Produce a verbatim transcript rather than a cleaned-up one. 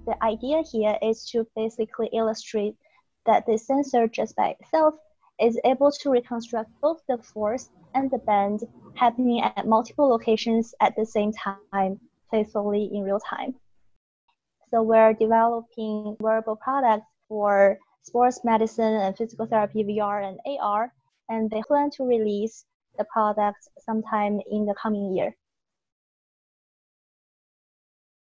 the idea here is to basically illustrate that the sensor just by itself is able to reconstruct both the force and the bend happening at multiple locations at the same time, faithfully in real time. So we're developing wearable products for sports medicine and physical therapy V R and A R, and they plan to release the products sometime in the coming year.